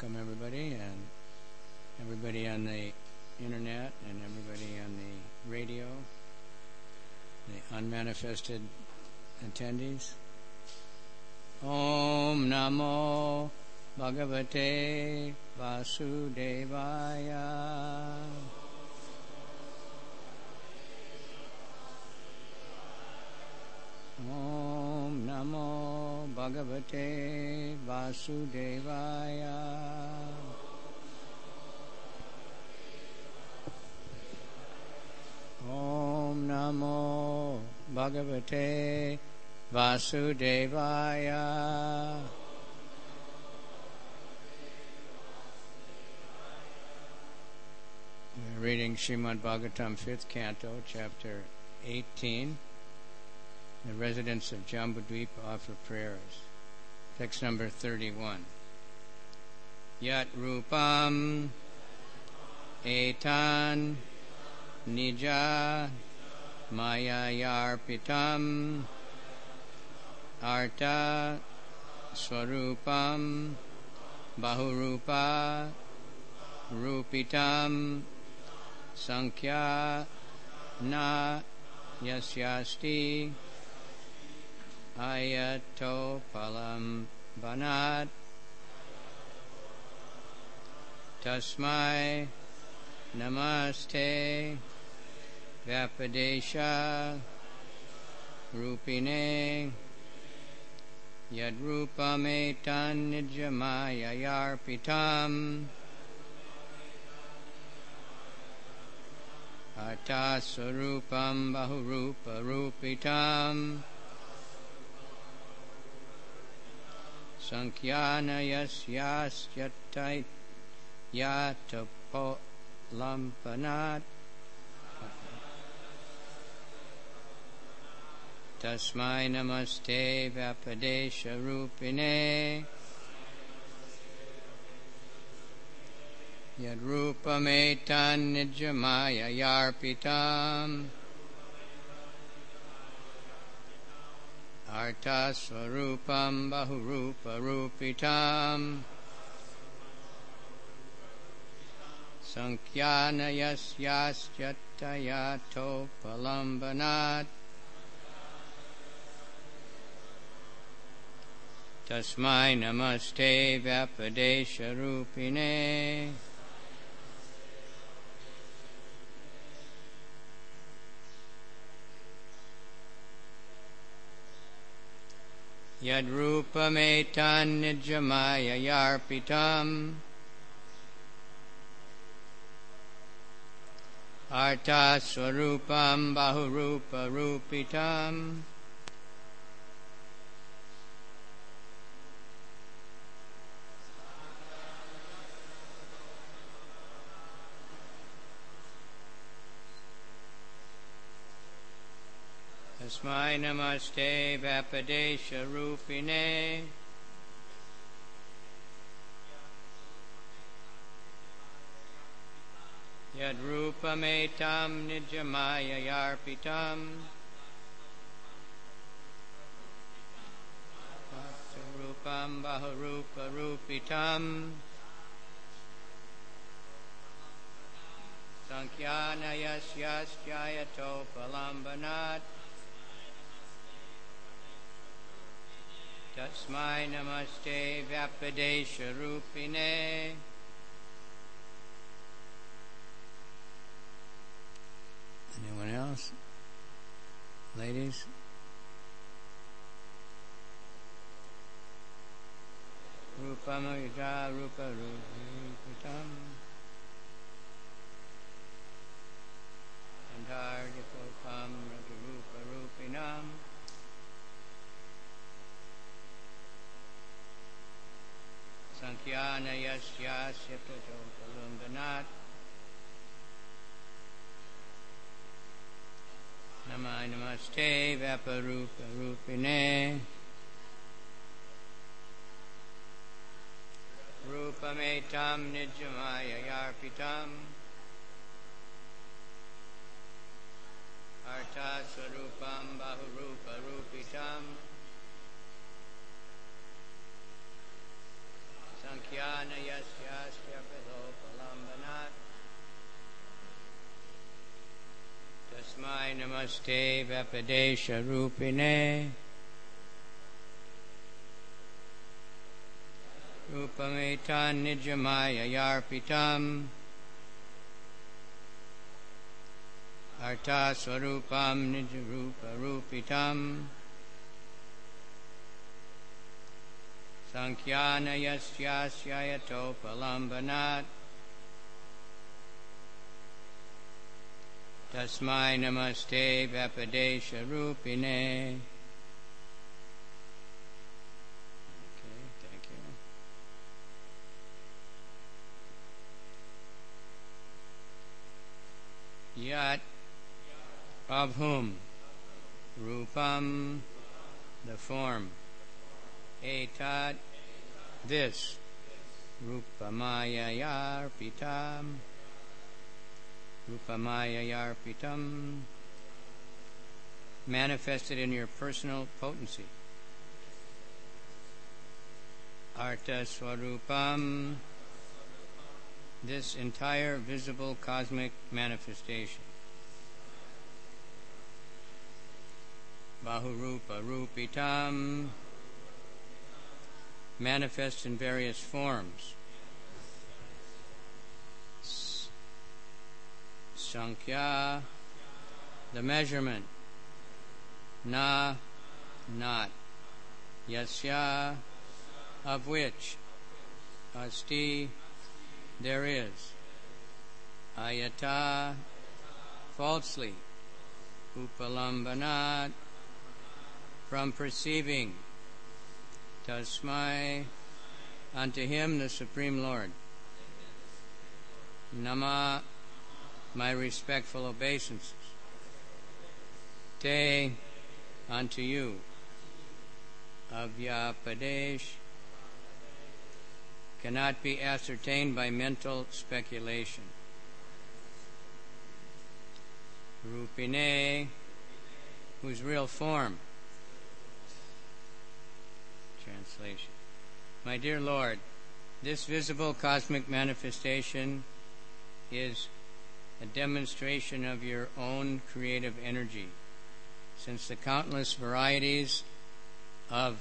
welcome everybody, and everybody on the internet and everybody on the radio, the unmanifested attendees. Om Namo Bhagavate Vasudevaya. Om Namo Bhagavate Vasudevaya. Om Namo Bhagavate Vasudevaya. We're reading Srimad Bhagavatam, 5th Canto, Chapter 18. The residents of Jambudvipa offer prayers. Text number 31. Yat Rupam Etan Nija Maya Yarpitam Arta Swarupam Bahurupa Rupitam Sankhya Na Yasyasti Ayato Palam Banat Tasmai Namaste Vyapadesha Rupine Yadrupametan Nijamaya Yarpitam Artaswarupam Bahurupa Rupitam Sankyana Yasyasyatai Yatapo Lampanat Tasmai Namaste Vyapadesha Rupine Yadrupametan Nijamaya Yarpitam Artaswarupam Bahurupa Rupitam Sankyana Yasyasyato Palambanat Tasmai Namaste Vyapadesha Rupine. Yadrupametan Nijamaya Yarpitam Artaswarupam Bahurupa Rupitam Tasmai Namaste Vyapadesha Rupine. Yadrupametam Nijamaya Yarpitam Rupam Bahurupa Rupitam Sankyana Yasyasyato Palambanat Tasmai Namaste Vyapadesha Rupine. Anyone else? Ladies? Rupamaya Rupa Rupitam Andardipopam Rupa Rupinam Sankyana Yasyasyato Palumbanat Namai Namaste Vyaparupa Rupine Rupametam Nijamaya Yarpitam Artaswarupam Bahurupa Rupitam Sankyana yasyasya padopalambanat Tasmai namaste Vyapadesha Rupine Rupametan Nijamaya Yarpitam Artha Swarupam Nijarupa Rupitam Sankyana Yasyasya Yatopalambanat Tasmai Namaste Vyapadesha Rupine. Okay, thank you. Yat, of whom? Rupam, the form. Etat, this. Rupamaya yarpitam. Rupamaya yarpitam. Manifested in your personal potency. Artha Swarupam. This entire visible cosmic manifestation. Bahurupa Rupitam. Manifest in various forms. Sankhya, the measurement. Na, not. Yasya, of which. Asti, there is. Ayata, falsely. Upalambanat, from perceiving. Tasmai, unto him the Supreme Lord. Nama, my respectful obeisances. Te, unto you. Avyapadesh, cannot be ascertained by mental speculation. Rupine, whose real form. Translation. My dear Lord, this visible cosmic manifestation is a demonstration of your own creative energy, since the countless varieties of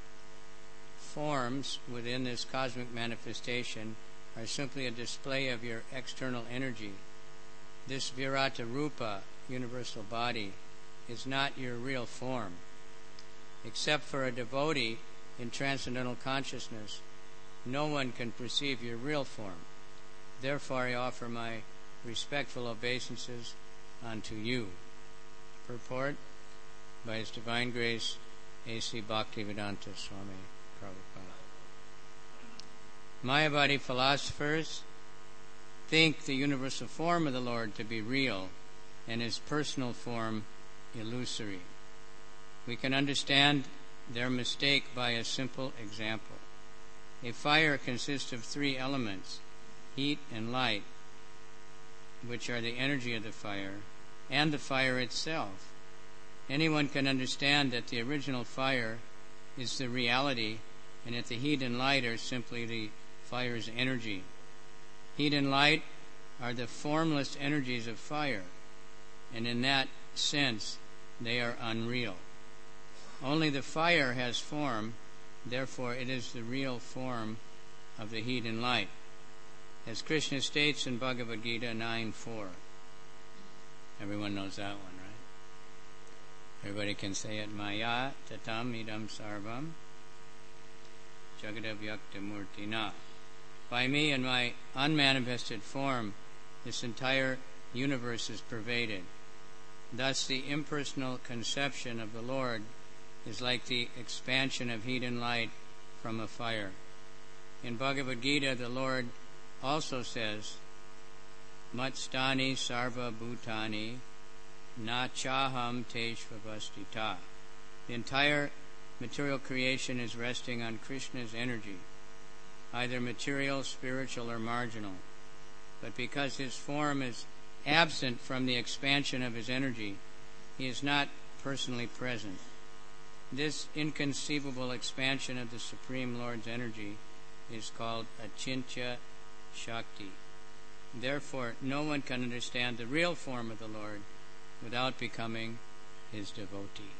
forms within this cosmic manifestation are simply a display of your external energy. This Virata Rupa, universal body, is not your real form. Except for a devotee in transcendental consciousness, no one can perceive your real form. Therefore, I offer my respectful obeisances unto you. Purport by His Divine Grace, A.C. Bhaktivedanta Swami Prabhupada. Mayavadi philosophers think the universal form of the Lord to be real and His personal form illusory. We can understand their mistake by a simple example. A fire consists of three elements, heat and light, which are the energy of the fire, and the fire itself. Anyone can understand that the original fire is the reality, and that the heat and light are simply the fire's energy. Heat and light are the formless energies of fire, and in that sense they are unreal. Only the fire has form, therefore it is the real form of the heat and light. As Krishna states in Bhagavad Gita 9:4. Everyone knows that one, right? Everybody can say it. Maya tatam idam sarvam jagadavyaktamurtina. By me and my unmanifested form, this entire universe is pervaded. Thus the impersonal conception of the Lord is like the expansion of heat and light from a fire. In Bhagavad Gita, the Lord also says, Matstani sarva bhutani na chaham teshvavastita. The entire material creation is resting on Krishna's energy, either material, spiritual, or marginal. But because his form is absent from the expansion of his energy, he is not personally present. This inconceivable expansion of the Supreme Lord's energy is called Achintya Shakti. Therefore, no one can understand the real form of the Lord without becoming his devotee.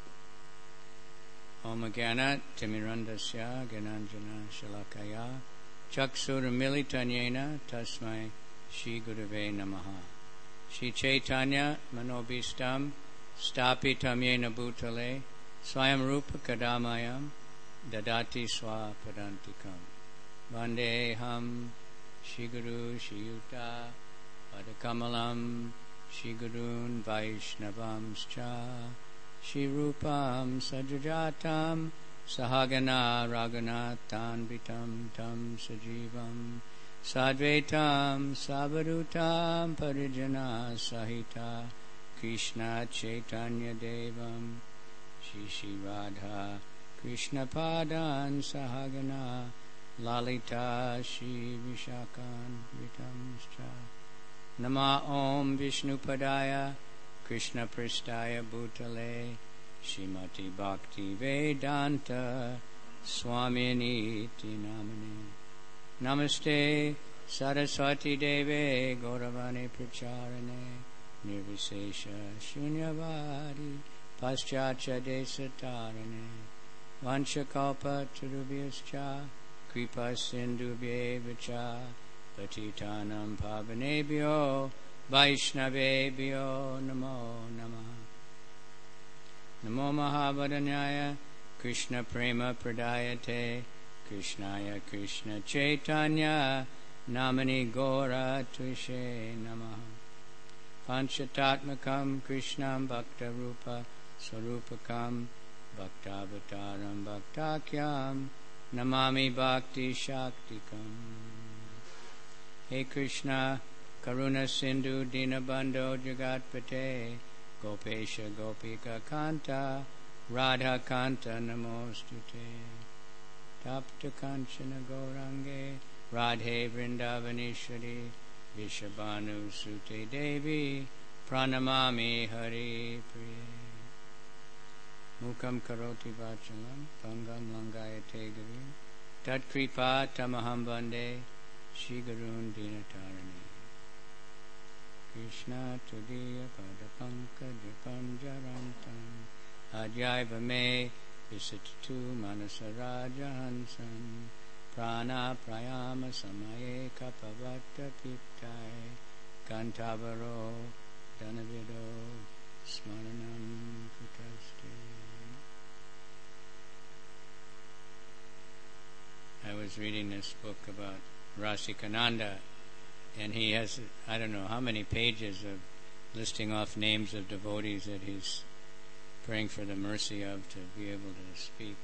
Om Jnana Timirandasya Gyananjana Shalakaya Chaksuramilitanyena Tasmai Shri Gurave Namaha. Shri Chaitanya Manobhistam Stapitam Yena Bhutale Swayam Rupa Kadamayam Dadati Swapadantikam. Vandeham Shri Guru Shri Yuta Padakamalam Shri Gurun Vaishnavamscha Shri Rupam Sajajatam Sahagana Raghunathan Vitam Tam Sajivam Sadvaitam Savadutam Parijana Sahita Krishna Chaitanya Devam Shri Shri Radha Krishna Padan Sahagana Lalita Shri Vishakan Vitamscha. Nama Om Vishnu Padaya Krishna Pristaya Bhutale Shrimati Bhakti Vedanta Swamini Namane. Namaste Saraswati Deve Gauravani Pracharane Nirvisesha Shunyavadi Paschatya Desatarane Vanchakalpa Turubhyascha Kripa Sindhubhyevacha Patitanam Pavanebhyo Vaishnavebhyo Namo Namaha. Namo Mahavadanyaya Krishna Prema Pradayate Krishnaya Krishna Chaitanya Namani Gora Tvishe Namaha. Panchatatmakam Krishnam Bhakta Rupa Sarupakam Bhaktavataram Bhaktakyam Namami Bhakti Shaktikam. Hey Krishna, Karuna Sindhu Dinabandho Jagatpate Gopesha Gopika Kanta Radha Kanta Namostute Tapta Kanchana Gaurange Radhe Vrindavaneshwari Vishabhanu Sute Devi Pranamami Hari Priye. Mukam Karoti Vachalam Pangam Langayate Gavim Tat Kripa Tamaham Bande Shri Gurun Dinatarani. Krishna Tudiya Padapankaja Panjarantam Adhyaiva Me Visitatu Manasaraja Hansan Prana Prayama Samaye Kapavata Piptai Kantavaro Dhanavido Smaranam Kutaste. I was reading this book about Rasikananda, and he has, I don't know how many pages of listing off names of devotees that he's praying for the mercy of to be able to speak.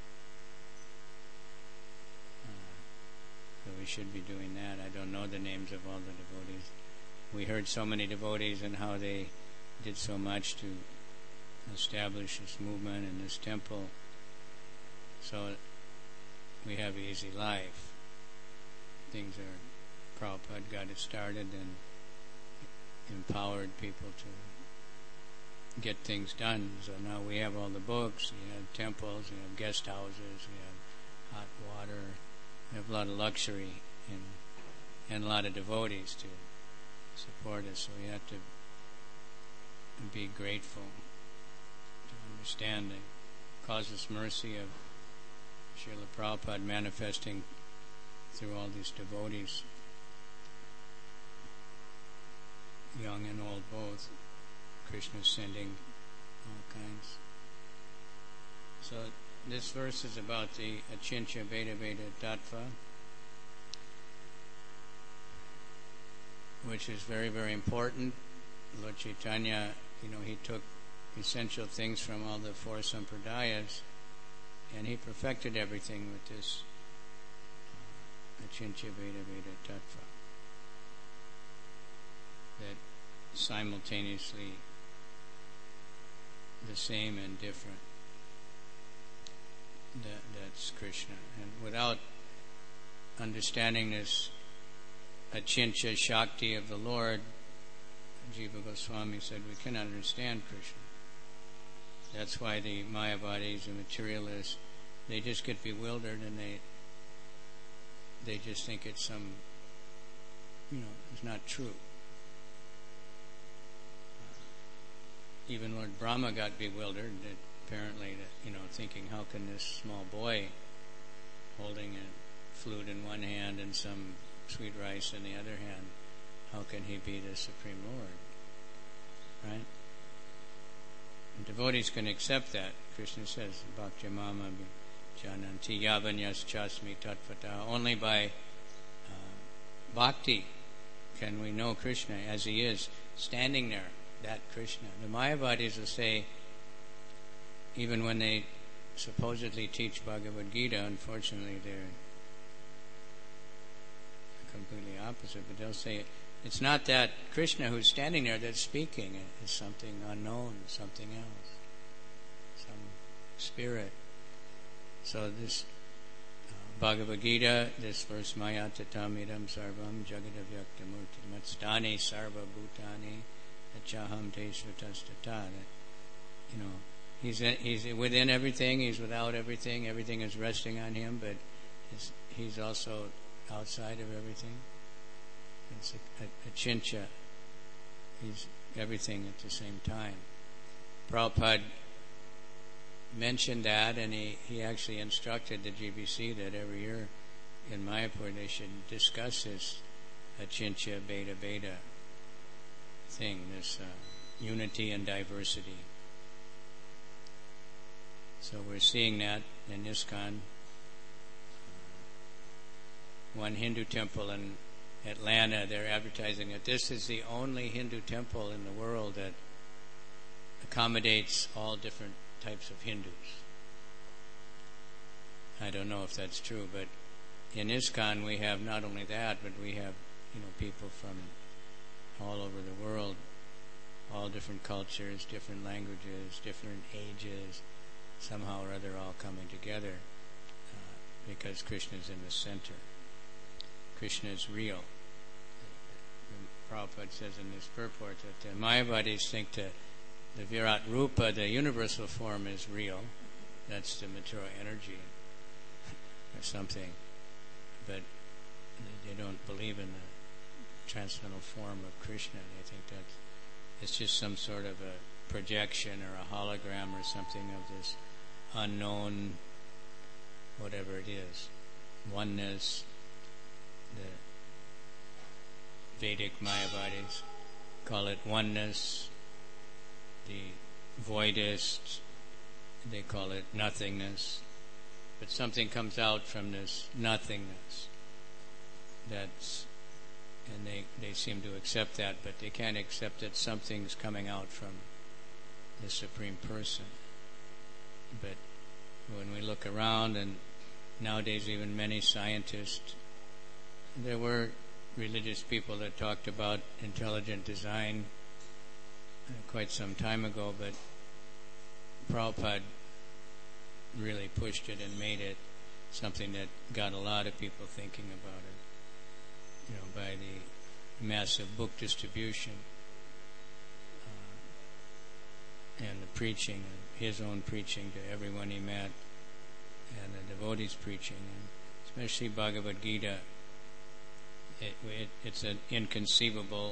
So we should be doing that. I don't know the names of all the devotees. We heard so many devotees and how they did so much to establish this movement and this temple, so we have an easy life. Things are, Prabhupada got it started and empowered people to get things done. So now we have all the books, we have temples, we have guest houses, we have hot water, we have a lot of luxury and a lot of devotees to support us. So we have to be grateful, to understand the causeless mercy of Srila Prabhupada manifesting through all these devotees, young and old both. Krishna sending all kinds. So this verse is about the Achintya Veda Veda Tattva, which is very, very important. Lord Chaitanya, he took essential things from all the four sampradayas, and he perfected everything with this Achintya Veda Veda Tattva, that simultaneously the same and different. That's Krishna. And without understanding this Achintya Shakti of the Lord, Jiva Goswami said, we cannot understand Krishna. That's why the Mayavadis, the materialists, they just get bewildered and they just think it's some, it's not true. Even Lord Brahma got bewildered, apparently, thinking, how can this small boy holding a flute in one hand and some sweet rice in the other hand, how can he be the Supreme Lord? Right? And devotees can accept that. Krishna says, Bhakti Mama Jananti Yavanyas Chasmi Tattvata. Only by bhakti can we know Krishna as he is, standing there, that Krishna. The Mayavadis will say, even when they supposedly teach Bhagavad Gita, unfortunately they're completely opposite, but they'll say it's not that Krishna who's standing there that's speaking, it's something unknown, something else, some spirit. So this Bhagavad Gita, this verse, Maya tatam idam sarvam jagadavyaktamurti matstani sarva bhutani achaham te svatastata. He's within everything, he's without everything, everything is resting on him, but he's also outside of everything. It's a chincha. He's everything at the same time. Prabhupada mentioned that, and he actually instructed the GBC that every year in Mayapur they should discuss this Achincha Beta Beta thing, this unity and diversity. So we're seeing that in ISKCON. One Hindu temple in Atlanta, they're advertising that this is the only Hindu temple in the world that accommodates all different types of Hindus. I don't know if that's true, but in ISKCON we have not only that, but we have people from all over the world, all different cultures, different languages, different ages, somehow or other all coming together because Krishna is in the center. Krishna is real. Prabhupada says in this purport that the Mayavadis think that the Virat Rupa, the universal form, is real. That's the material energy or something. But they don't believe in the transcendental form of Krishna. They think that it's just some sort of a projection or a hologram or something of this unknown, whatever it is, oneness. The Vedic Mayavadis call it oneness. The Voidists, they call it nothingness. But something comes out from this nothingness. And they seem to accept that, but they can't accept that something's coming out from the Supreme Person. But when we look around, and nowadays even many scientists, there were religious people that talked about intelligent design quite some time ago, but Prabhupada really pushed it and made it something that got a lot of people thinking about it. By the massive book distribution and the preaching, his own preaching to everyone he met, and the devotees preaching, and especially Bhagavad Gita. It's an inconceivable,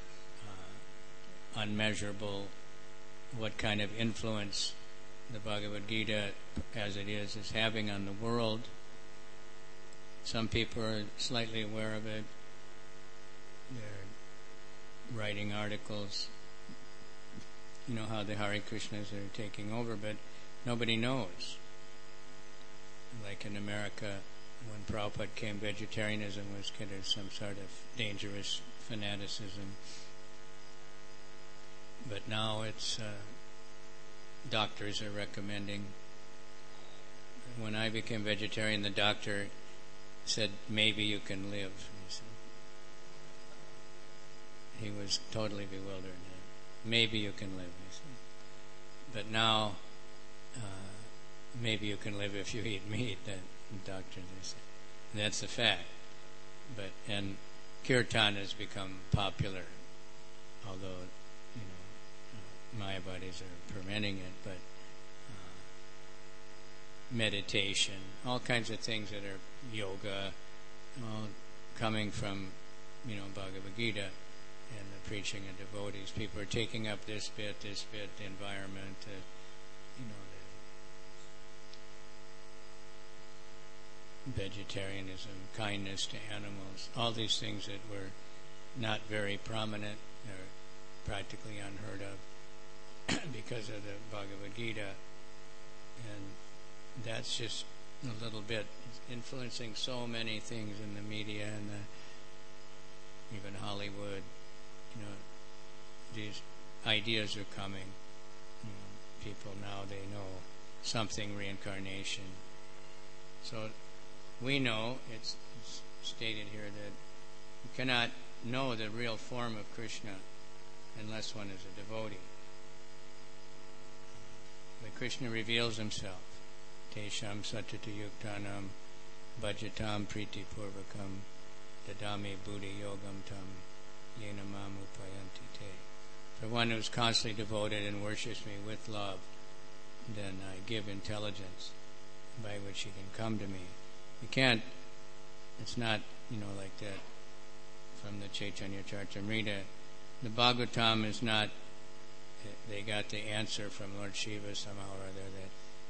unmeasurable, what kind of influence the Bhagavad Gita, as it is having on the world. Some people are slightly aware of it. They're writing articles. You know how the Hare Krishnas are taking over, but nobody knows. Like in America, when Prabhupada came, vegetarianism was considered some sort of dangerous fanaticism. But now it's doctors are recommending. When I became vegetarian, the doctor said, maybe you can live. He was totally bewildered. Maybe you can live, he said. But now, maybe you can live if you eat meat, the doctor said. And that's a fact. And kirtan has become popular, although, Mayavadis are preventing it, but meditation, all kinds of things that are yoga, all coming from, Bhagavad Gita and the preaching of devotees. People are taking up this bit, the environment, the vegetarianism, kindness to animals, all these things that were not very prominent or practically unheard of because of the Bhagavad Gita. And that's just a little bit influencing so many things in the media and even Hollywood. These ideas are coming. People now, they know something reincarnation. So we know, it's stated here, that you cannot know the real form of Krishna unless one is a devotee. But Krishna reveals himself. Tesham satata yuktanam bhajatam priti purvakam dadami buddhi yogam tam yena mam upayanti te. For one who is constantly devoted and worships me with love, then I give intelligence by which he can come to me. You can't, it's not, like that from the Chaitanya Charitamrita. The Bhagavatam is not, they got the answer from Lord Shiva somehow or other that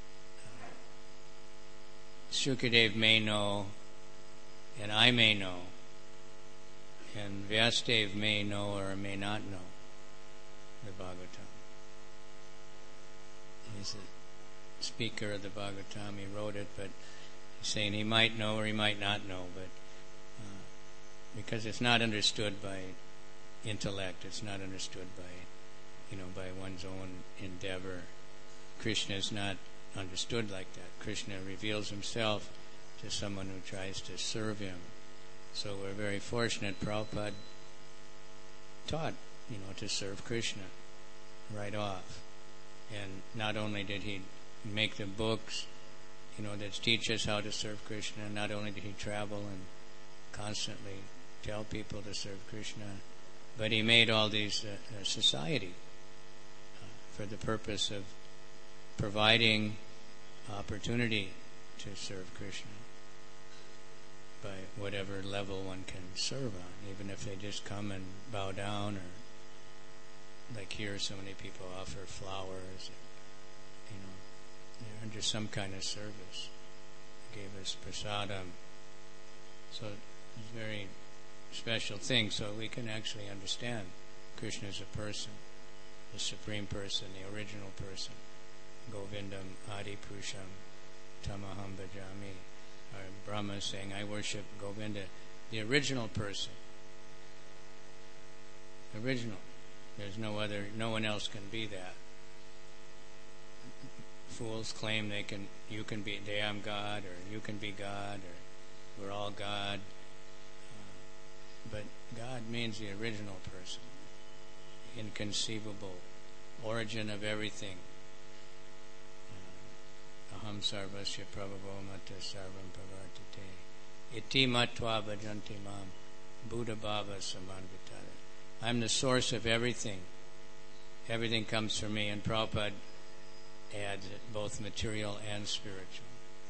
Sukadev may know, and I may know, and Vyasadeva may know or may not know the Bhagavatam. He's the speaker of the Bhagavatam. He wrote it, but he's saying he might know or he might not know, but because it's not understood by intellect, it's not understood by by one's own endeavor. Krishna is not understood like that. Krishna reveals himself to someone who tries to serve him. So we're very fortunate. Prabhupada taught, to serve Krishna right off. And not only did he make the books, that teach us how to serve Krishna, not only did he travel and constantly tell people to serve Krishna, but he made all these society for the purpose of providing opportunity to serve Krishna by whatever level one can serve on, even if they just come and bow down, or like here so many people offer flowers, they're under some kind of service. They gave us prasadam. So it's a very special thing, so we can actually understand Krishna as a person, the supreme person, the original person. Govindam Adi Purusham Tamaham Bhajami. Or Brahma is saying, I worship Govinda, the original person. Original. There's no one else can be that. Fools claim you can be, they am God, or you can be God, or we're all God. But God means the original person, inconceivable, origin of everything. Aham sarvasya prabhavo mata sarvam pravartate. Iti matva bhajanti mam buddha bhava samanvitara. I'm the source of everything. Everything comes from me. And Prabhupada adds it, both material and spiritual,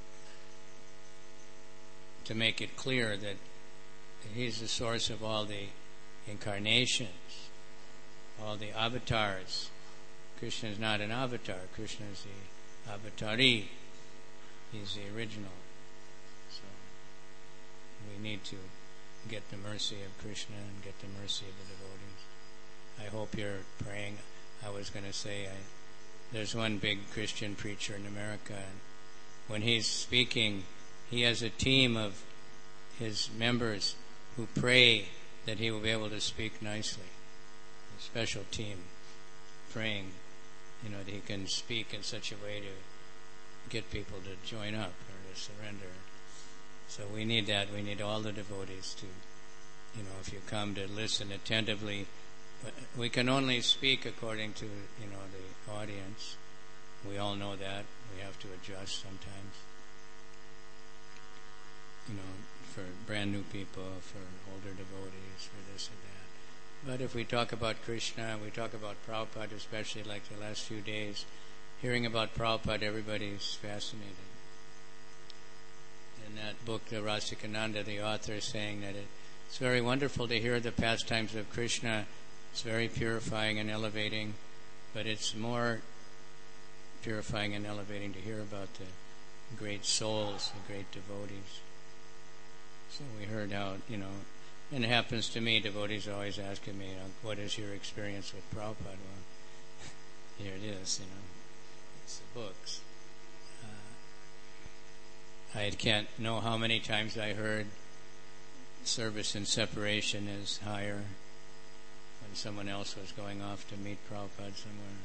to make it clear that he's the source of all the incarnations, all the avatars. Krishna is not an avatar. Krishna is the avatari. He's the original. So we need to get the mercy of Krishna and get the mercy of the devotees. I hope you're praying. I was going to say, there's one big Christian preacher in America, and when he's speaking, he has a team of his members who pray that he will be able to speak nicely. A special team praying, that he can speak in such a way to get people to join up or to surrender. So we need that. We need all the devotees to, if you come to listen attentively. We can only speak according to, the audience. We all know that. We have to adjust sometimes. For brand new people, for older devotees, for this or that. But if we talk about Krishna, we talk about Prabhupada, especially like the last few days, hearing about Prabhupada, everybody's fascinated. in that book, the Rasikananda, the author, is saying that it's very wonderful to hear the pastimes of Krishna. It's very purifying and elevating, but it's more purifying and elevating to hear about the great souls, the great devotees. So we heard how, and it happens to me, devotees are always asking me, what is your experience with Prabhupada? Well, here it is, it's the books. I can't know how many times I heard service and separation is higher when someone else was going off to meet Prabhupada somewhere.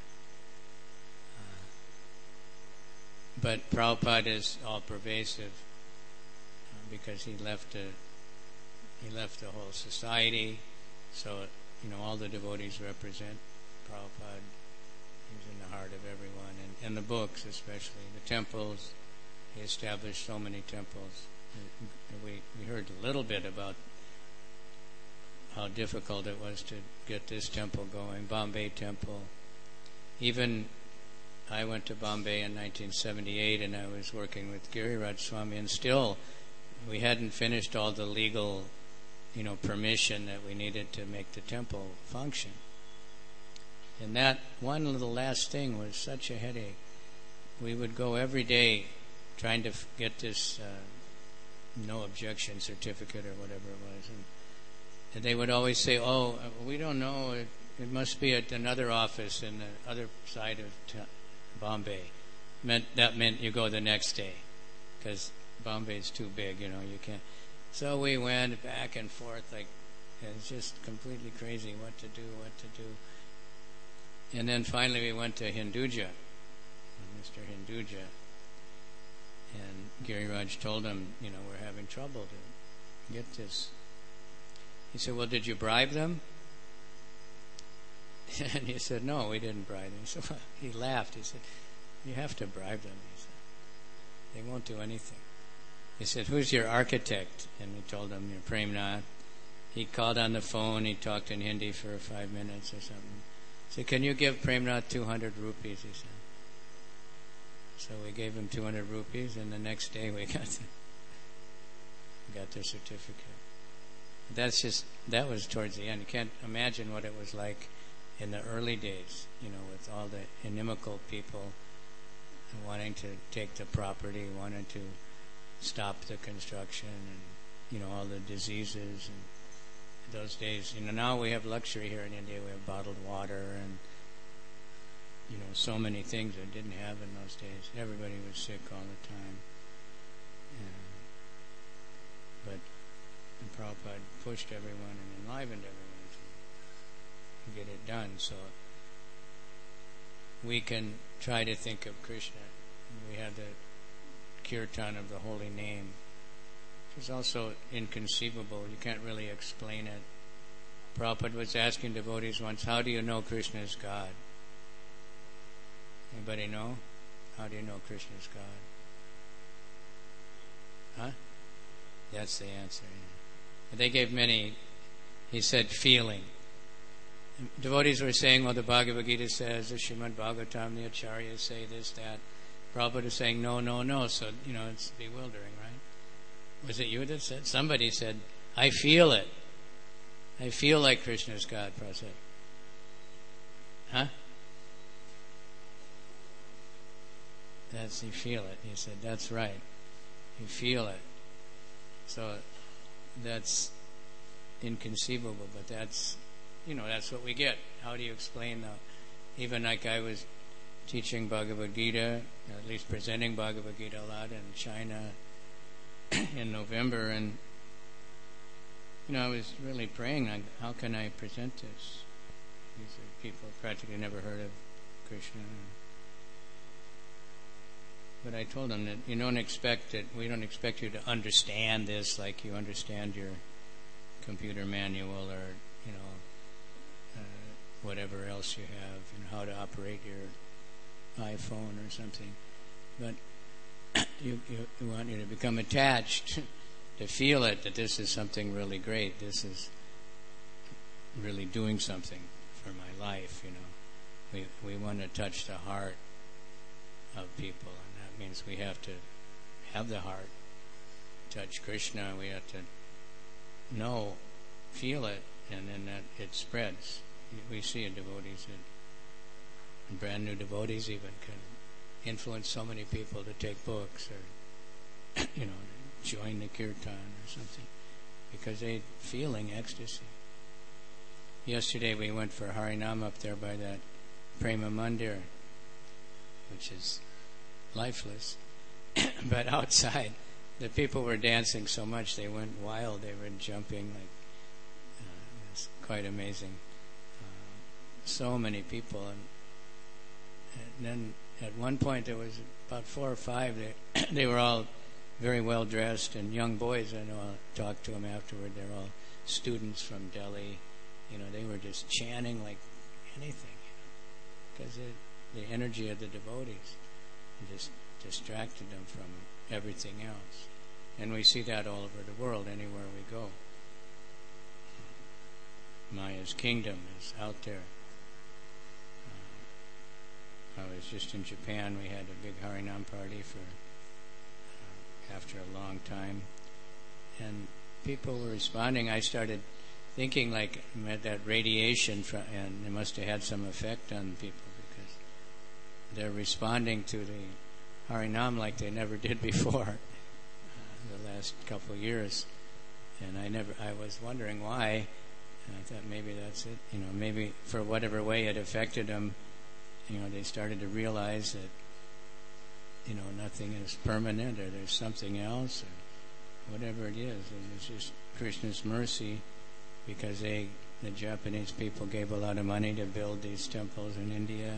But Prabhupada is all pervasive because he left the whole society. So all the devotees represent Prabhupada. He's in the heart of everyone, and the books especially, the temples. He established so many temples. We heard a little bit about how difficult it was to get this temple going, Bombay Temple. Even I went to Bombay in 1978, and I was working with Giriraj Swami, and still we hadn't finished all the legal, permission that we needed to make the temple function. And that one little last thing was such a headache. We would go every day trying to get this no objection certificate or whatever it was. And they would always say, we don't know, it must be at another office in the other side of Bombay. That meant you go the next day, because Bombay's too big, you can't. So we went back and forth, it's just completely crazy what to do. And then finally we went to Hinduja, Mr. Hinduja, and Giriraj told him, we're having trouble to get this. He said, well, did you bribe them? And he said, no, we didn't bribe them. So he laughed. He said, you have to bribe them. He said, they won't do anything. He said, who's your architect? And we told him, Premnath. He called on the phone. He talked in Hindi for 5 minutes or something. He said, can you give Premnath 200 rupees? He said. So we gave him 200 rupees, and the next day we got the certificate. That was towards the end. You can't imagine what it was like in the early days, with all the inimical people wanting to take the property, wanting to stop the construction, and all the diseases. And those days, now we have luxury here in India. We have bottled water and so many things I didn't have in those days. Everybody was sick all the time. But Prabhupada pushed everyone and enlivened everyone to get it done. So we can try to think of Krishna. We have the kirtan of the holy name, which is also inconceivable. You can't really explain it. Prabhupada was asking devotees once, how do you know Krishna is God? Anybody know? How do you know Krishna is God? Huh? That's the answer. Yeah. They gave many. He said feeling. Devotees were saying, well, the Bhagavad Gita says, the Srimad Bhagavatam, the Acharyas say this, that. Prabhupada is saying, no. So, it's bewildering, right? Was it you that said? Somebody said, I feel it. I feel like Krishna is God, Prabhupada said. Huh? You feel it. He said, that's right. You feel it. So that's inconceivable, but that's what we get. How do you explain even like I was teaching Bhagavad Gita, or at least presenting Bhagavad Gita a lot in China in November, and I was really praying, like, how can I present this? These are people who practically never heard of Krishna. But I told them that we don't expect you to understand this like you understand your computer manual or whatever else you have, how to operate your iPhone or something. But you want you to become attached, to feel it, that this is something really great. This is really doing something for my life. We want to touch the heart of people, and that means we have to have the heart touch Krishna, we have to know, feel it, and then that it spreads. We see in devotees, and brand new devotees even can influence so many people to take books or join the kirtan or something, because they're feeling ecstasy. Yesterday we went for Harinam up there by that Prema Mandir, which is lifeless, but outside the people were dancing so much they went wild. They were jumping like it was quite amazing. So many people, and then at one point there was about 4 or 5. They were all very well dressed and young boys. I know I talked to them afterward. They're all students from Delhi. They were just chanting like anything, because the energy of the devotees just distracted them from everything else. And we see that all over the world, anywhere we go. Maya's kingdom is out there. I was just in Japan. We had a big Harinam party after a long time, and people were responding. I started thinking like that radiation, and it must have had some effect on people, because they're responding to the Harinam like they never did before the last couple of years. And I was wondering why, and I thought maybe that's it. Maybe for whatever way it affected them, they started to realize that nothing is permanent, or there's something else, or whatever it is. It's just Krishna's mercy, because the Japanese people gave a lot of money to build these temples in India.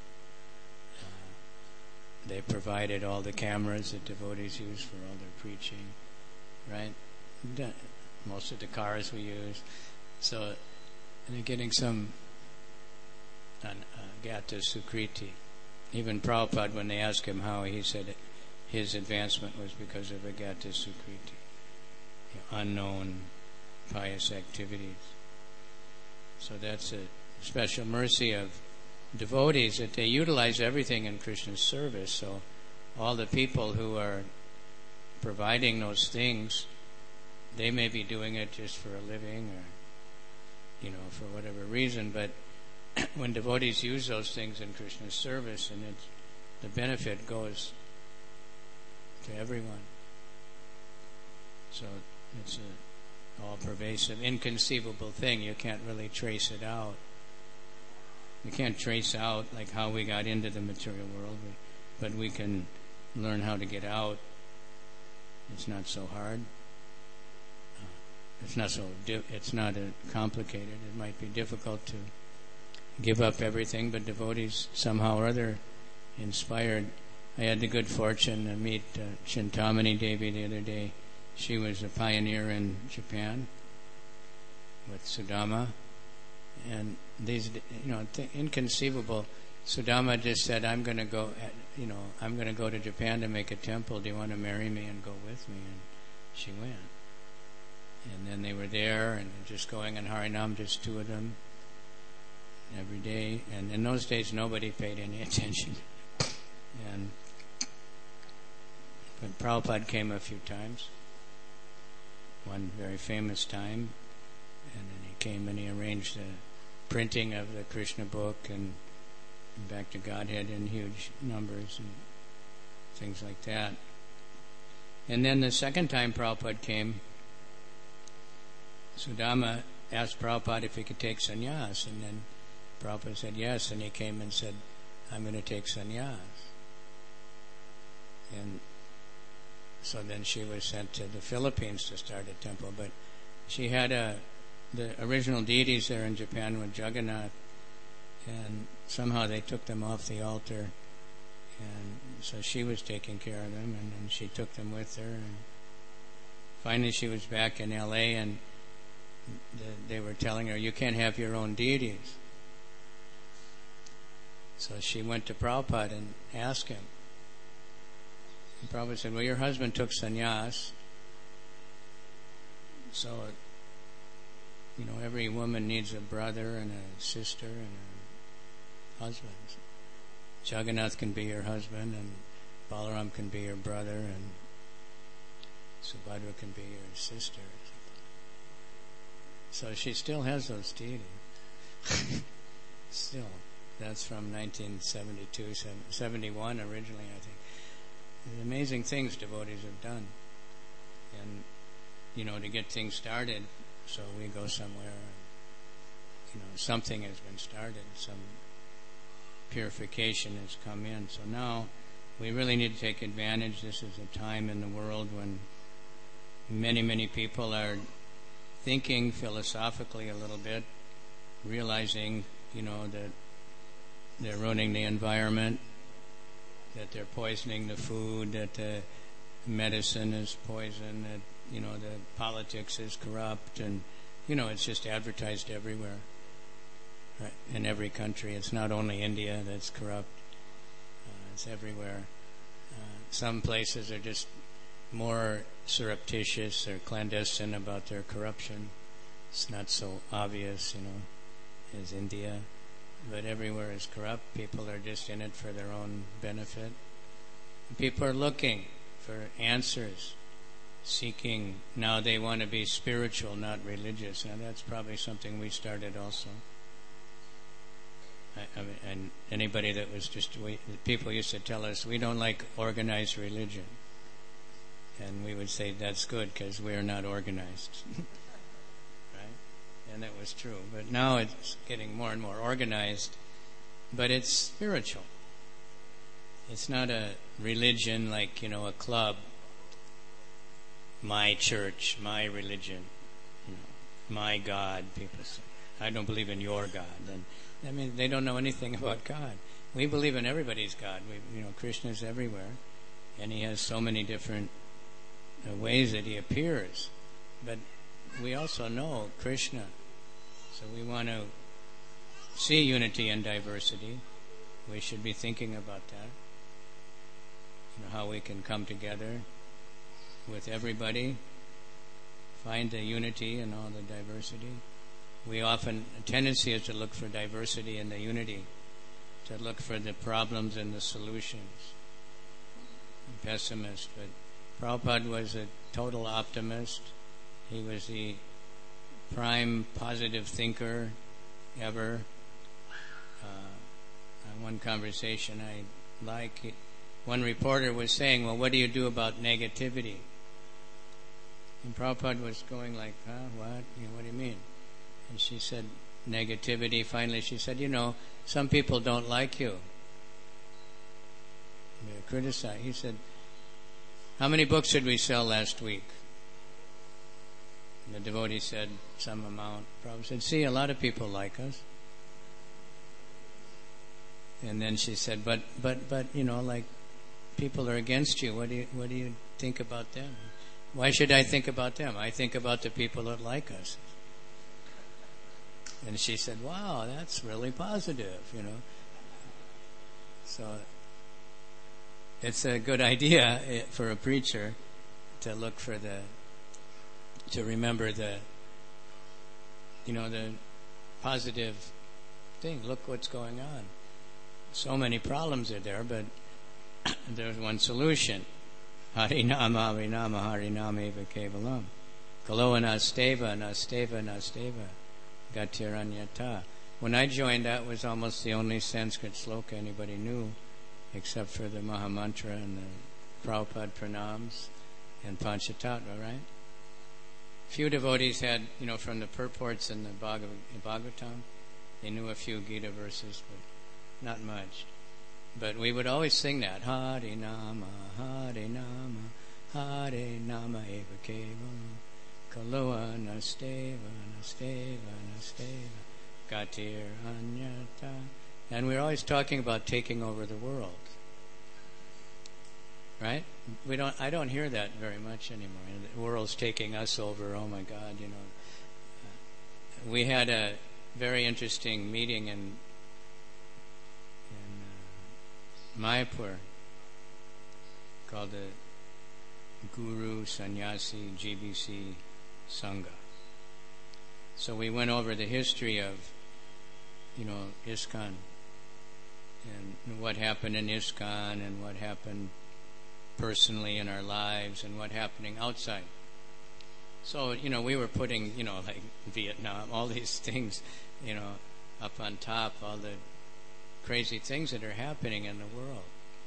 They provided all the cameras that devotees use for all their preaching, right? Most of the cars we use. So they're getting some Gata Sukriti. Even Prabhupada, when they asked him how, he said his advancement was because of a Gata Sukriti, unknown pious activities. So that's a special mercy of devotees, that they utilize everything in Krishna's service. So all the people who are providing those things, they may be doing it just for a living, or for whatever reason, but when devotees use those things in Krishna's service, and the benefit goes to everyone. So it's a all-pervasive, inconceivable thing. You can't really trace it out. We can't trace out like how we got into the material world, but we can learn how to get out. It's not so hard. It's not complicated. It might be difficult to give up everything, but devotees somehow or other inspired. I had the good fortune to meet Chintamani Devi the other day. She was a pioneer in Japan with Sudama, and these, inconceivable. Sudama just said, "I'm going to go. I'm going to go to Japan to make a temple. Do you want to marry me and go with me?" And she went. And then they were there, and just going on Harinam, just 2 of them every day. And in those days, nobody paid any attention. But Prabhupada came a few times. One very famous time, and then he came and he arranged the printing of the Krishna book and Back to Godhead in huge numbers and things like that. And then the second time Prabhupada came, Sudama asked Prabhupada if he could take sannyas, and then Prabhupada said yes, and he came and said, "I'm going to take sannyas." And so then she was sent to the Philippines to start a temple, but she had the original deities there in Japan with Jagannath, and somehow they took them off the altar, and so she was taking care of them, and then she took them with her, and finally she was back in LA, and they were telling her, "You can't have your own deities." So she went to Prabhupada and asked him. And Prabhupada said, "Well, your husband took sannyas, so every woman needs a brother and a sister and a husband. Jagannath can be your husband, and Balaram can be your brother, Subhadra can be your sister. So she still has those deities. Still. That's from 1972, 71 originally, I think. The amazing things devotees have done. And, to get things started, so we go somewhere, something has been started, some purification has come in. So now we really need to take advantage. This is a time in the world when many, many people are thinking philosophically a little bit, realizing, that they're ruining the environment, that they're poisoning the food, that the medicine is poison, that, the politics is corrupt, and, it's just advertised everywhere, right? In every country. It's not only India that's corrupt. It's everywhere. Some places are just more surreptitious or clandestine about their corruption. It's not so obvious, as India. But everywhere is corrupt. People are just in it for their own benefit. People are looking for answers, seeking. Now they want to be spiritual, not religious. Now that's probably something we started also. And anybody that was people used to tell us, we don't like organized religion. And we would say, that's good, because we are not organized. Right? And that was true. But now it's getting more and more organized. But it's spiritual. It's not a religion like, a club. My church, my religion, my God, people say. I don't believe in your God. And they don't know anything about God. We believe in everybody's God. Krishna's everywhere. And he has so many different ways that he appears. But we also know Krishna. So we want to see unity and diversity. We should be thinking about that. How we can come together with everybody, find the unity in all the diversity. A tendency is to look for diversity in the unity, to look for the problems and the solutions. Pessimist, but Prabhupada was a total optimist. He was the prime positive thinker ever. One conversation I like, one reporter was saying, well, what do you do about negativity? And Prabhupada was going like, what? What do you mean? And she said, negativity. Finally she said, some people don't like you. They criticize. He said, how many books did we sell last week? And the devotee said, some amount. Prabhupada said, see, a lot of people like us. And then she said, but, like, people are against you. What do you think about them? Why should I think about them? I think about the people that like us. And she said, wow, that's really positive, So it's a good idea for a preacher to look for to remember the positive thing. Look what's going on. So many problems are there, but there's one solution. Harinama, Harinama, Harinama eva kevalam. Kalo anasteva, anasteva, anasteva. Gatiranyata. When I joined, that was almost the only Sanskrit sloka anybody knew, except for the Mahamantra and the Prabhupada pranams and Panchatattva, right? Few devotees had, from the purports in the Bhagavatam, they knew a few Gita verses, but not much. But we would always sing that. Harinama, Harinama, Harinama eva kevalam. Kaloa nasteva, nasteva, nasteva, gatir anyata. And we're always talking about taking over the world. Right? I don't hear that very much anymore. The world's taking us over, oh my God, We had a very interesting meeting in Mayapur called the Guru Sannyasi GBC Sangha. So we went over the history of, ISKCON and what happened in ISKCON and what happened personally in our lives and what's happening outside. So, we were putting, like Vietnam, all these things, up on top, all the crazy things that are happening in the world.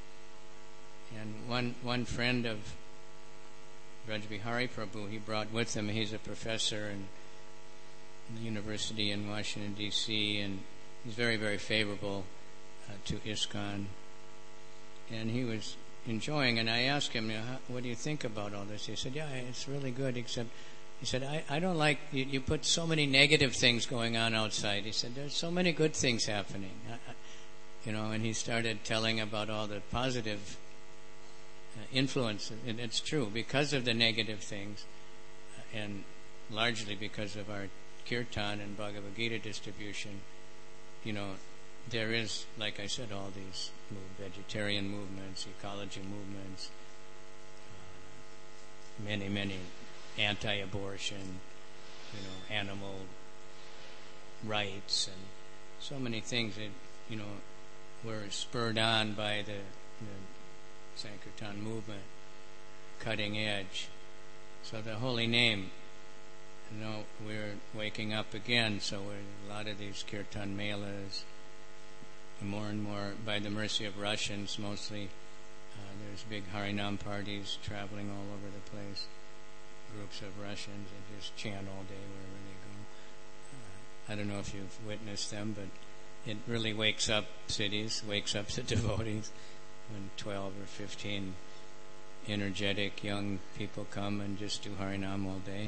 And one friend of Rajbihari Prabhu, he brought with him, he's a professor in the university in Washington, D.C., and he's very, very favorable to ISKCON. And he was enjoying, and I asked him, what do you think about all this? He said, yeah, it's really good, except, he said, I don't like, you put so many negative things going on outside. He said, there's so many good things happening. And he started telling about all the positive influence, and it's true, because of the negative things, and largely because of our Kirtan and Bhagavad Gita distribution, there is, like I said, all these vegetarian movements, ecology movements, many, many anti-abortion, animal rights, and so many things that, were spurred on by the Sankirtan movement, cutting edge. So the holy name, we're waking up again, so a lot of these Kirtan melas, more and more, by the mercy of Russians mostly, there's big Harinam parties traveling all over the place, groups of Russians that just chant all day wherever they go. I don't know if you've witnessed them, but it really wakes up cities, wakes up the devotees when 12 or 15 energetic young people come and just do Harinam all day.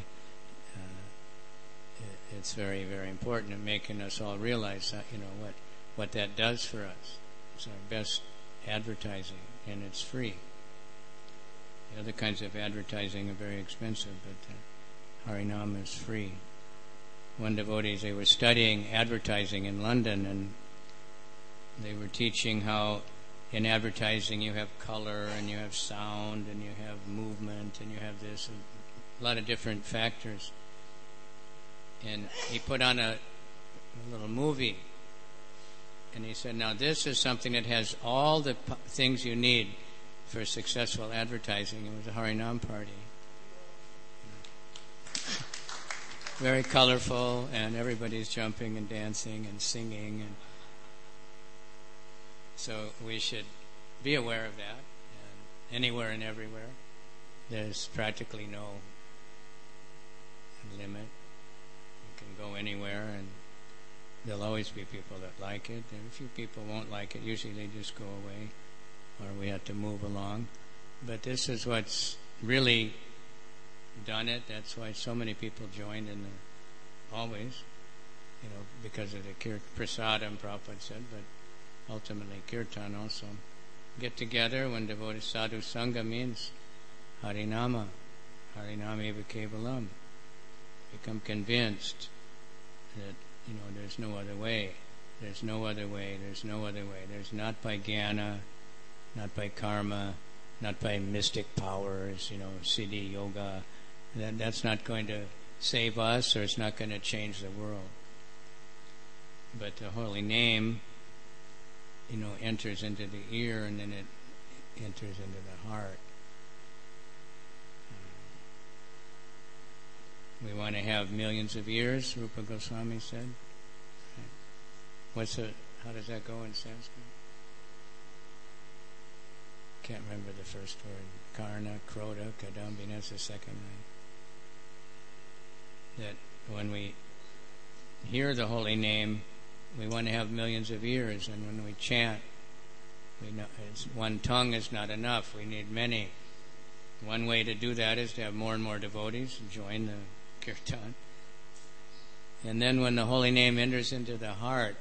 It's very, very important in making us all realize that, what that does for us. It's our best advertising, and it's free. The other kinds of advertising are very expensive, but Harinam is free. One devotee, they were studying advertising in London, and they were teaching how in advertising you have color, and you have sound, and you have movement, and you have this, and a lot of different factors. And he put on a little movie, and he said, now this is something that has all the things you need for successful advertising. It was a Harinam party. Very colorful, and everybody's jumping and dancing and singing. And so we should be aware of that. And anywhere and everywhere, there's practically no limit. You can go anywhere, and there'll always be people that like it. And a few people won't like it. Usually they just go away, or we have to move along. But this is what's really done it. That's why so many people joined in always, because of the prasadam, Prabhupada said, but ultimately kirtan also. Get together when devoted sadhu sangha means harinama, harinama eva kevalam. Become convinced that, there's no other way. There's no other way. There's no other way. There's not by jnana, not by karma, not by mystic powers, siddhi, yoga. That's not going to save us, or it's not going to change the world. But the holy name, enters into the ear, and then it enters into the heart. We want to have millions of years, Rupa Goswami said. How does that go in Sanskrit? Can't remember the first word. Karna, Krodha, Kadambina, that's the second line. That when we hear the holy name, we want to have millions of ears, and when we chant, we know one tongue is not enough. We need many. One way to do that is to have more and more devotees join the kirtan. And then when the holy name enters into the heart,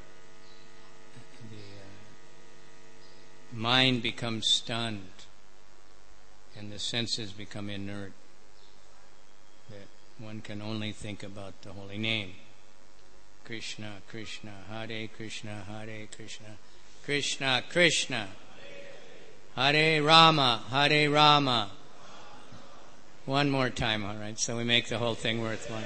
the mind becomes stunned, and the senses become inert. That one can only think about the holy name. Krishna, Krishna, Hare Krishna, Hare Krishna, Krishna, Krishna, Hare Rama, Hare Rama. One more time, all right, so we make the whole thing worthwhile.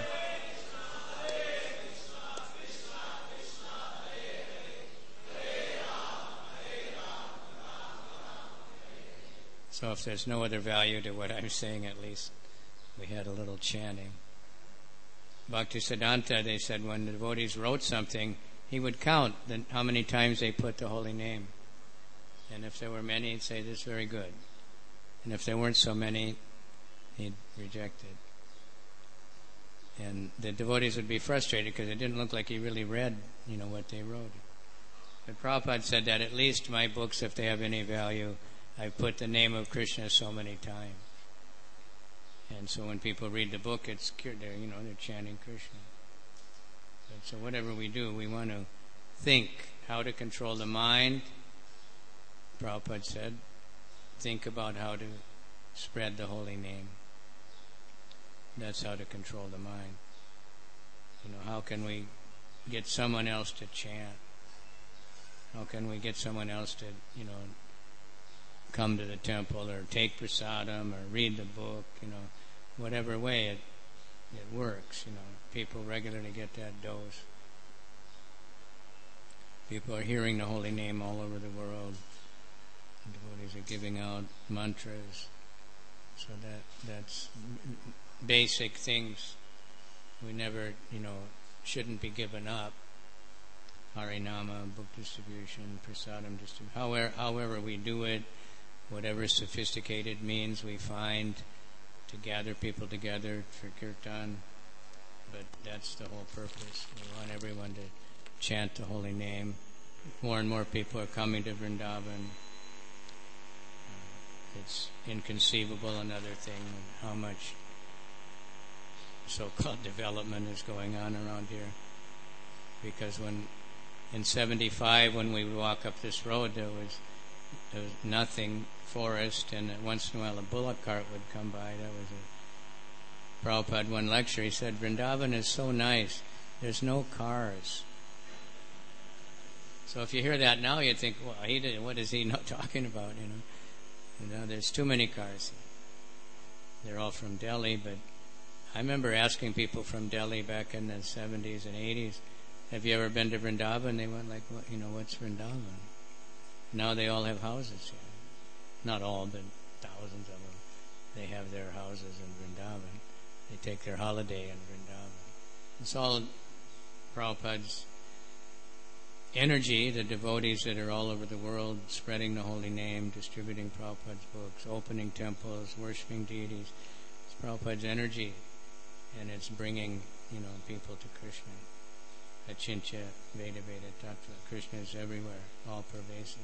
So if there's no other value to what I'm saying, at least we had a little chanting. Bhaktisiddhanta, they said when the devotees wrote something, he would count how many times they put the holy name. And if there were many, he'd say, this is very good. And if there weren't so many, he'd reject it. And the devotees would be frustrated because it didn't look like he really read, what they wrote. But Prabhupada said that at least my books, if they have any value, I've put the name of Krishna so many times. And so when people read the book, they're chanting Krishna. But so whatever we do, we want to think how to control the mind. Prabhupada said, think about how to spread the holy name. That's how to control the mind. How can we get someone else to chant? How can we get someone else to, come to the temple or take prasadam or read the book, whatever way it works, People regularly get that dose. People are hearing the holy name all over the world. Devotees are giving out mantras. So that's basic things we never, shouldn't be given up. Harinama, book distribution, prasadam distribution. However we do it, whatever sophisticated means we find to gather people together for kirtan. But that's the whole purpose. We want everyone to chant the holy name. More and more people are coming to Vrindavan. It's inconceivable, another thing, how much so-called development is going on around here. Because in 75, when we would walk up this road, there was nothing, forest, and once in a while a bullock cart would come by. That was Prabhupada, one lecture, he said, Vrindavan is so nice, there's no cars. So if you hear that now, you'd think, well, what is he not talking about, there's too many cars. They're all from Delhi, but I remember asking people from Delhi back in the 70s and 80s, have you ever been to Vrindavan? They went like, what's Vrindavan? Now they all have houses here. Not all, but thousands of them. They have their houses in Vrindavan. They take their holiday in Vrindavan. It's all Prabhupada's energy, the devotees that are all over the world spreading the holy name, distributing Prabhupada's books, opening temples, worshipping deities. It's Prabhupada's energy, and it's bringing, people to Krishna. Achintya, Veda, Tattva. Krishna is everywhere, all pervasive.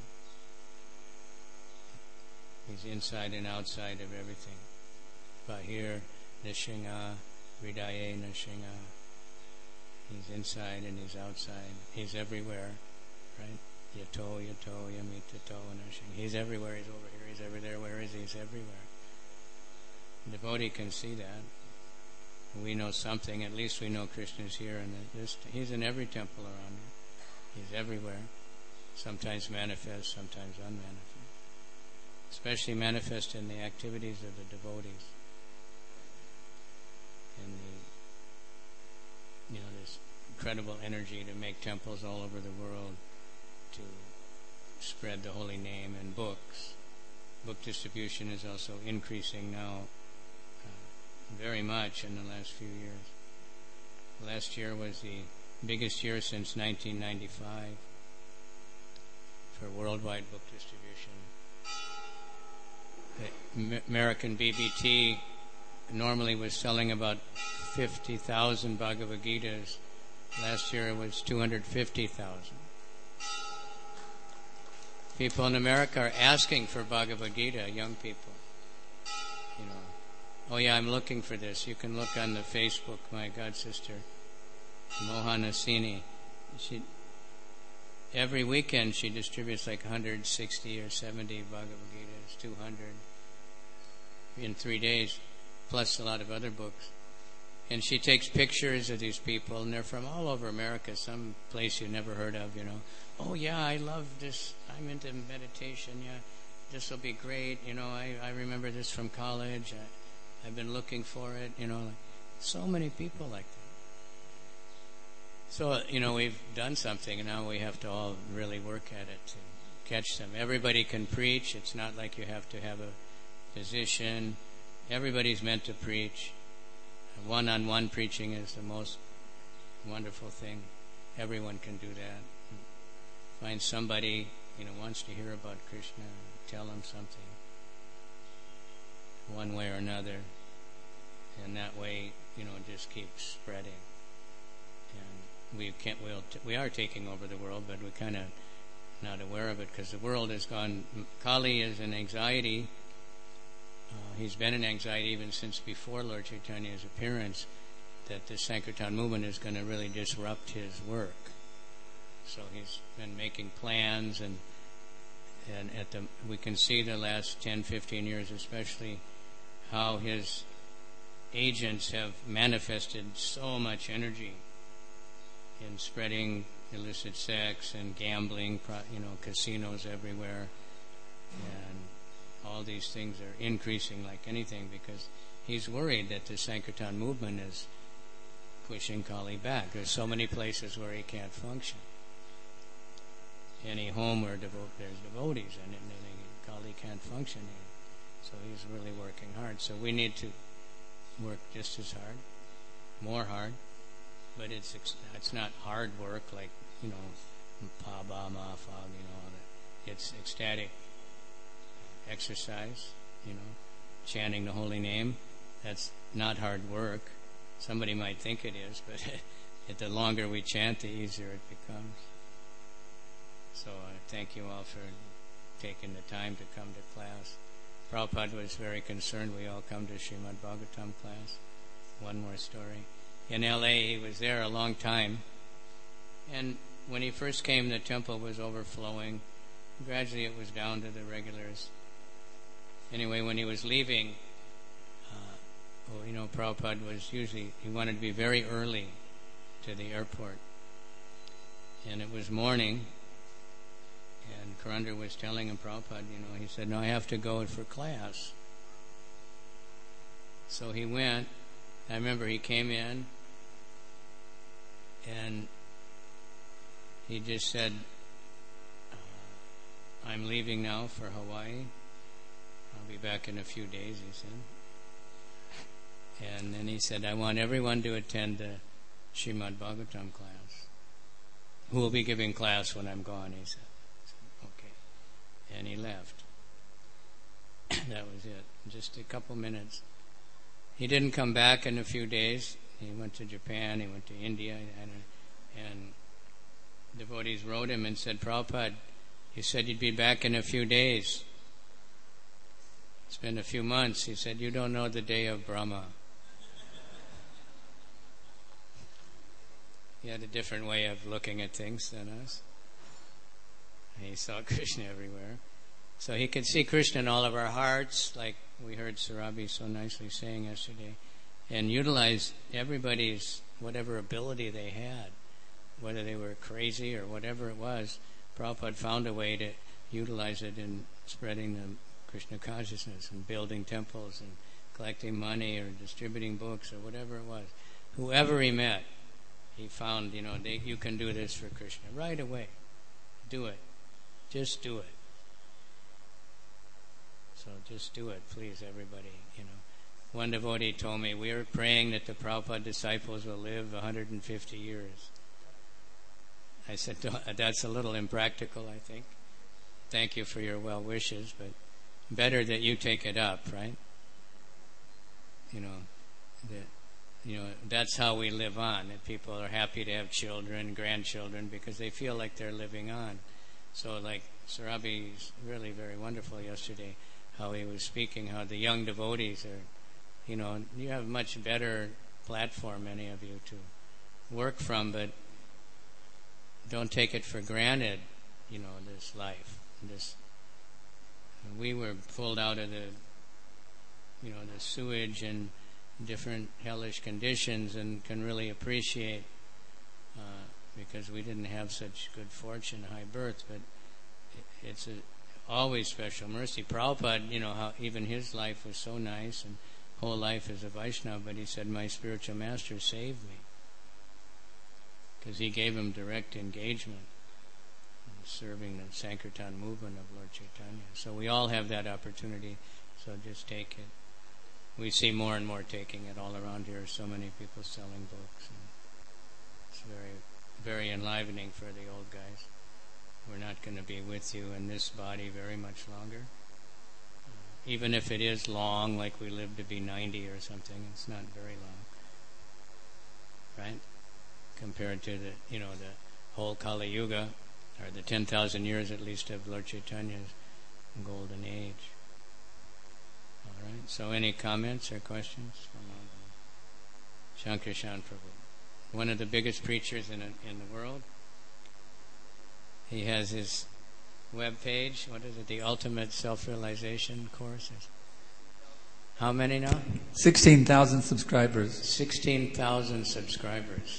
He's inside and outside of everything. Bahir, Nishinga, Hridaye, Nishinga. He's inside and he's outside. He's everywhere, right? Yato, Yamitato, Nishinga. He's everywhere. He's over here. He's over there. Where is he? He's everywhere. The devotee can see that. We know something. At least we know Krishna is here, and he's in every temple around here. He's everywhere. Sometimes manifest, sometimes unmanifest. Especially manifest in the activities of the devotees. And this incredible energy to make temples all over the world, to spread the holy name and books. Book distribution is also increasing now very much in the last few years. Last year was the biggest year since 1995 for worldwide book distribution. The American BBT normally was selling about 50,000 Bhagavad Gitas. Last year it was 250,000. People in America are asking for Bhagavad Gita, young people. Oh yeah, I'm looking for this. You can look on the Facebook, my god sister, Mohana Sini. Every weekend she distributes like 160 or 70 Bhagavad Gitas, 200 in 3 days, plus a lot of other books. And she takes pictures of these people, and they're from all over America, some place you never heard of, Oh yeah, I love this. I'm into meditation. Yeah, this will be great. I remember this from college. I've been looking for it. So many people like that. So, we've done something, and now we have to all really work at it to catch them. Everybody can preach. It's not like you have to have a physician. Everybody's meant to preach. One-on-one preaching is the most wonderful thing. Everyone can do that. Find somebody, wants to hear about Krishna, tell them something, one way or another, and that way, just keep spreading. And we are taking over the world, but we're kind of not aware of it because the world has gone. Kali is in anxiety. He's been in anxiety even since before Lord Chaitanya's appearance, that the Sankirtan movement is going to really disrupt his work. So he's been making plans, and we can see the last 10, 15 years especially how his agents have manifested so much energy in spreading illicit sex and gambling, casinos everywhere, and all these things are increasing like anything because he's worried that the Sankirtan movement is pushing Kali back. There's so many places where he can't function. Any home where there's devotees in it, and Kali can't function in. So he's really working hard. So we need to work just as hard, more hard, but it's not hard work like pa ba ma fa, all that. It's ecstatic exercise, chanting the holy name. That's not hard work. Somebody might think it is, but the longer we chant, the easier it becomes. So thank you all for taking the time to come to class. Prabhupada was very concerned we all come to Srimad Bhagavatam class. One more story. In L.A., he was there a long time, and when he first came, the temple was overflowing. Gradually, it was down to the regulars. Anyway, when he was leaving, Prabhupada was he wanted to be very early to the airport. And it was morning, and Karandar was telling him, Prabhupada, he said, no, I have to go for class. So he went. I remember he came in, and he just said, I'm leaving now for Hawaii. I'll be back in a few days, he said. And then he said, I want everyone to attend the Srimad Bhagavatam class. Who will be giving class when I'm gone, he said. Okay. And he left. That was it. Just a couple minutes. He didn't come back in a few days. He went to Japan, he went to India, and devotees wrote him and said, Prabhupada, you said you'd be back in a few days. It's been a few months. He said, you don't know the day of Brahma. He had a different way of looking at things than us. He saw Krishna everywhere. So he could see Krishna in all of our hearts, like we heard Surabhi so nicely saying yesterday, and utilize everybody's whatever ability they had, whether they were crazy or whatever it was. Prabhupada found a way to utilize it in spreading the Krishna consciousness and building temples and collecting money or distributing books or whatever it was. Whoever he met, he found, you can do this for Krishna right away. Do it. Just do it. So just do it, please, everybody. One devotee told me, we are praying that the Prabhupada disciples will live 150 years. I said, that's a little impractical, I think. Thank you for your well wishes, but better that you take it up, right? That's how we live on. That people are happy to have children, grandchildren, because they feel like they're living on. So, like Surabhi's really very wonderful yesterday, how he was speaking, how the young devotees are, you have a much better platform, many of you, to work from, but don't take it for granted, this life. We were pulled out of the sewage and different hellish conditions, and can really appreciate because we didn't have such good fortune, high birth, but it's always special mercy. Prabhupada, how even his life was so nice, and whole life as a Vaishnava, but he said, my spiritual master saved me, because he gave him direct engagement in serving the Sankirtan movement of Lord Chaitanya. So we all have that opportunity. So just take it. We see more and more taking it all around here. So many people selling books. And it's very, very enlivening for the old guys. We're not going to be with you in this body very much longer. Even if it is long, like we live to be 90 or something, it's not very long. Right? Compared to the whole Kali Yuga, or the 10,000 years at least of Lord Chaitanya's golden age. All right. So, any comments or questions from Shankarshan Prabhu? One of the biggest preachers in the world. He has his web page. What is it? The Ultimate Self-Realization Course. How many now? 16,000 subscribers. 16,000 subscribers.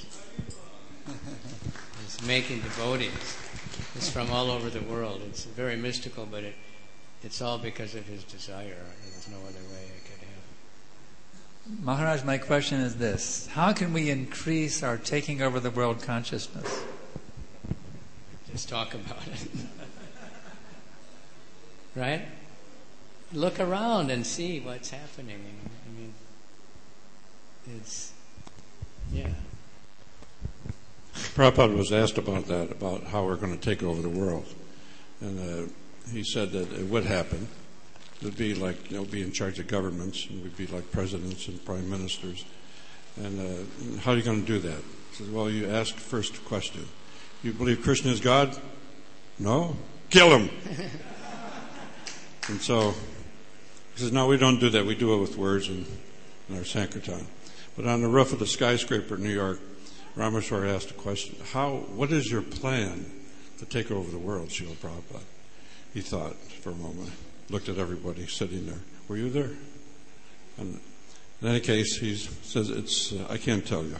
He's making devotees. It's from all over the world. It's very mystical, but it's all because of his desire. There's no other way it could happen. Maharaj, my question is this. How can we increase our taking over the world consciousness? Just talk about it. Right? Look around and see what's happening. I mean, it's, yeah. Prabhupada was asked about that, about how we're going to take over the world. And he said that it would happen. It would be like, be in charge of governments, and we'd be like presidents and prime ministers. And how are you going to do that? He says, well, you ask first question. You believe Krishna is God? No? Kill him! And so, he says, no, we don't do that. We do it with words and our Sankirtan. But on the roof of the skyscraper in New York, Rameshwar asked a question. What is your plan to take over the world, Srila Prabhupada? He thought for a moment, looked at everybody sitting there. Were you there? And in any case, he says, I can't tell you.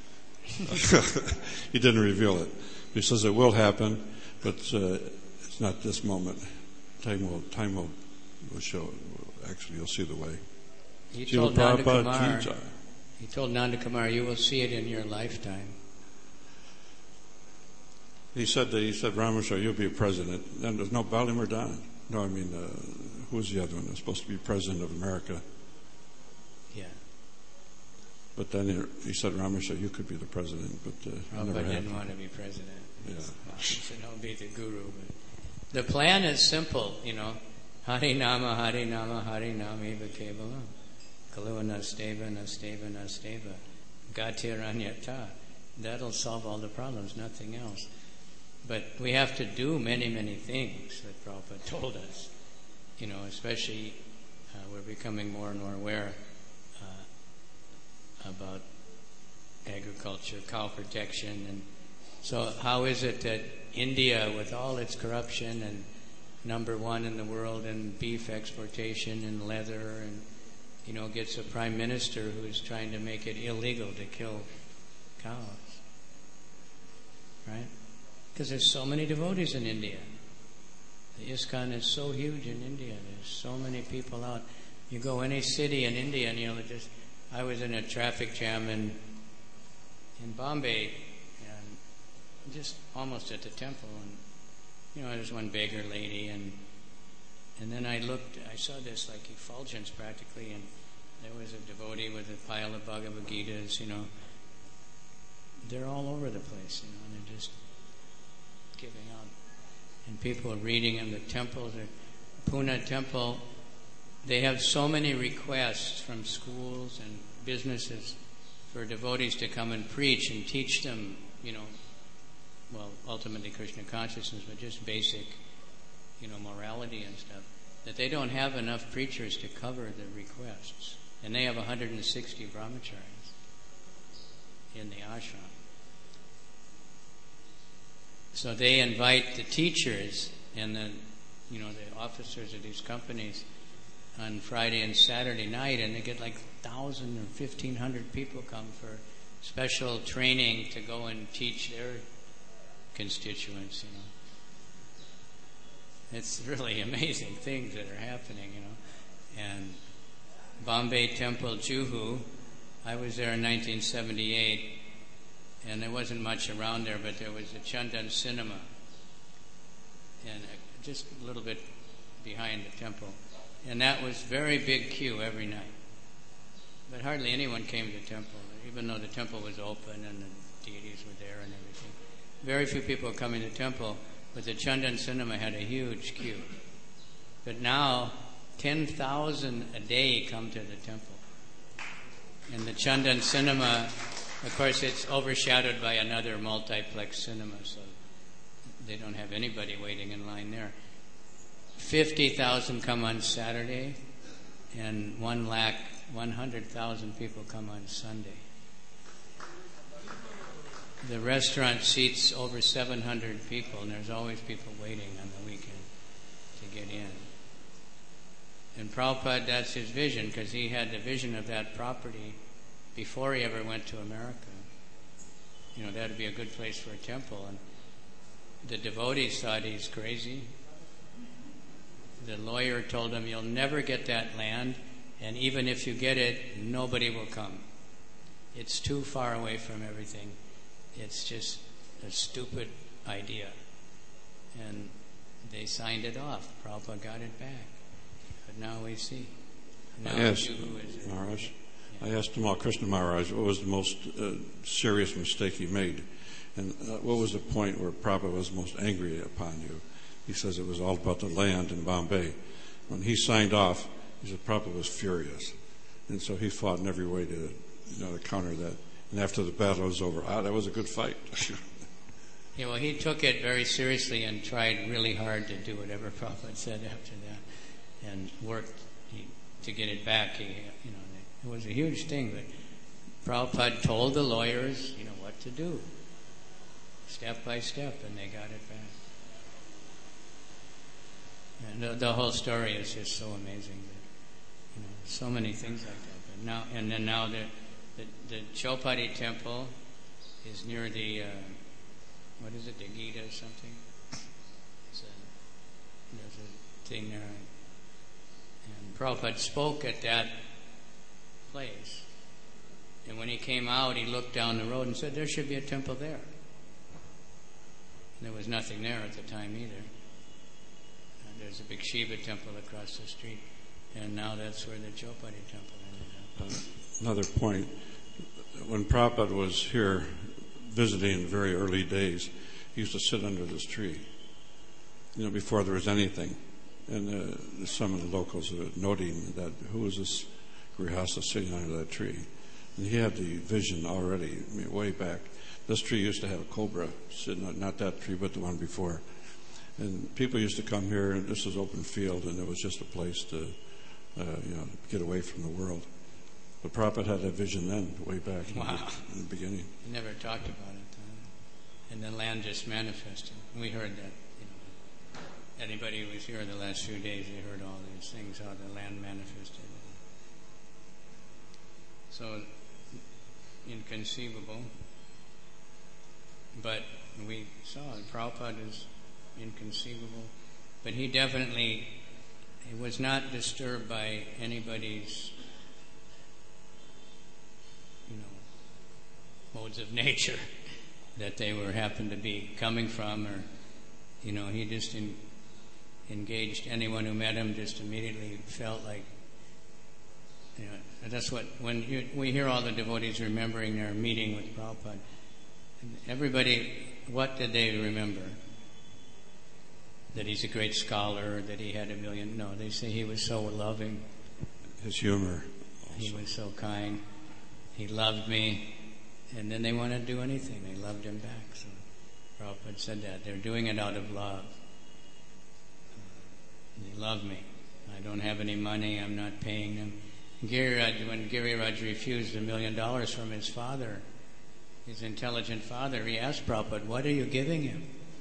He didn't reveal it. He says it will happen, but it's not this moment. Time will show. Actually, you'll see the way. He told Nanda Kumar, you will see it in your lifetime. He said, Rameshwar, you'll be a president. Then there's no Bali Mardana. No, I mean, who's the other one? That's supposed to be president of America. Yeah. But then he said, Rameshwar, you could be the president. But Prabhupada didn't want to be president. Yeah. He said, I'll be the guru. But the plan is simple, Hari Nama, Hari Nama, Hari Nama, Eva Kevalam. Kalua Nasteva, Nasteva, Nasteva. Gatiranyata. That'll solve all the problems, nothing else. But we have to do many, many things that Prabhupada told us. Especially we're becoming more and more aware about agriculture, cow protection. And so how is it that India, with all its corruption and number one in the world in beef exportation and leather and gets a prime minister who's trying to make it illegal to kill cows. Right? Because there's so many devotees in India. The ISKCON is so huge in India. There's so many people out. You go any city in India and I was in a traffic jam in Bombay and just almost at the temple, and there's one beggar lady, and then I saw this like effulgence practically, and there was a devotee with a pile of Bhagavad Gitas, They're all over the place, and they're just giving out. And people are reading in the temples. The Pune temple, they have so many requests from schools and businesses for devotees to come and preach and teach them, ultimately Krishna consciousness, but just basic, morality and stuff, that they don't have enough preachers to cover the requests. And they have 160 brahmacharis in the ashram. So they invite the teachers and the officers of these companies on Friday and Saturday night, and they get like 1,000 or 1,500 people come for special training to go and teach their constituents. It's really amazing things that are happening. And Bombay Temple, Juhu, I was there in 1978. And there wasn't much around there, but there was a Chandan cinema, and just a little bit behind the temple. And that was very big queue every night. But hardly anyone came to the temple, even though the temple was open and the deities were there and everything. Very few people were coming to the temple, but the Chandan Cinema had a huge queue. But now, 10,000 a day come to the temple. And the Chandan Cinema, of course, it's overshadowed by another multiplex cinema, so they don't have anybody waiting in line there. 50,000 come on Saturday, and 100,000 people come on Sunday. The restaurant seats over 700 people, and there's always people waiting on the weekend to get in. And Prabhupada, that's his vision, because he had the vision of that property before he ever went to America. You know, that would be a good place for a temple. And the devotees thought he's crazy. The lawyer told him, you'll never get that land, and even if you get it, nobody will come. It's too far away from everything. It's just a stupid idea. And they signed it off. Prabhupada got it back. But now we see. Now I asked Tamal Krishna Maharaj what was the most serious mistake he made. And what was the point where Prabhupada was most angry upon you? He says it was all about the land in Bombay. When he signed off, he said Prabhupada was furious. And so he fought in every way to counter that. And after the battle was over, that was a good fight. Yeah, well, he took it very seriously and tried really hard to do whatever Prabhupada said after that, and worked to get it back. It was a huge thing, but Prabhupada told the lawyers, what to do, step by step, and they got it back. And the whole story is just so amazing. That, so many things like that. But now the Chopati temple is near the the Gita or something. There's a thing there, and Prabhupada spoke at that place. And when he came out, he looked down the road and said, "There should be a temple there." And there was nothing there at the time either. There's a big Shiva temple across the street, and now that's where the Chopati temple ended up. Another point, when Prabhupada was here visiting in the very early days, he used to sit under this tree, before there was anything. And some of the locals were noting that, who was this Grihastha sitting under that tree? And he had the vision already, way back. This tree used to have a cobra sitting, not that tree, but the one before. And people used to come here, and this was open field, and it was just a place to, get away from the world. But Prabhupada had that vision then, way back in the beginning. He never talked about it. And the land just manifested. We heard that, anybody who was here the last few days, they heard all these things, how the land manifested. So, inconceivable. But we saw it. Prabhupada is inconceivable. But he was not disturbed by anybody's modes of nature that they happened to be coming from, or he just engaged anyone who met him, just immediately felt like that's what when we hear all the devotees remembering their meeting with Prabhupada, everybody, what did they remember? That he's a great scholar, that he had 1 million. No, they say he was so loving. His humor. Also. He was so kind. He loved me. And then they want to do anything. They loved him back. So Prabhupada said that. They're doing it out of love. They love me. I don't have any money. I'm not paying them. When Giriraj refused $1 million from his father, his intelligent father, he asked Prabhupada, "What are you giving him?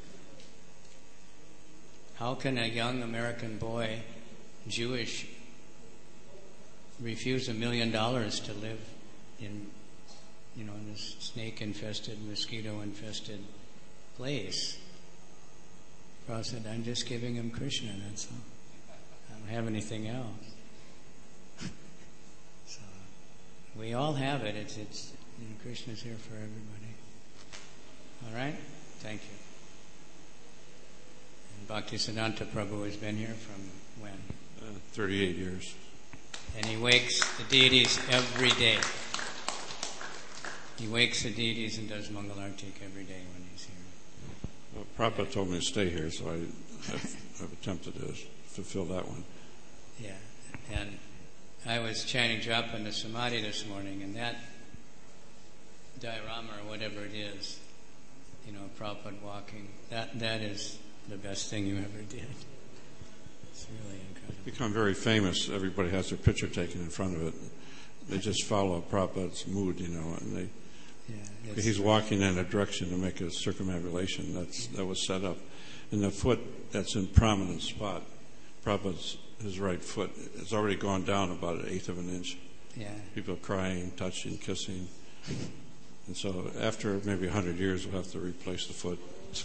How can a young American boy, Jewish, refuse $1 million to live in this snake-infested, mosquito-infested place?" Prabhupada said, "I'm just giving him Krishna, that's all. I don't have anything else." So we all have it. It's Krishna's here for everybody. All right? Thank you. And Bhaktisiddhanta Prabhu has been here from when? 38 years. And he wakes the deities every day. He wakes the deities and does Mangalartik every day when he's here. Well, Prabhupada told me to stay here, so I've attempted to fulfill that one. Yeah, and I was chanting Japa Samadhi this morning, and that diorama or whatever it is, Prabhupada walking, that is the best thing you ever did. It's really incredible. Become very famous. Everybody has their picture taken in front of it. They just follow Prabhupada's mood, and he's walking in a direction to make a circumambulation that was set up. And the foot that's in prominent spot, Prabhupada's his right foot, has already gone down about 1/8 of an inch. Yeah. People crying, touching, kissing. And so after maybe 100 years, we'll have to replace the foot.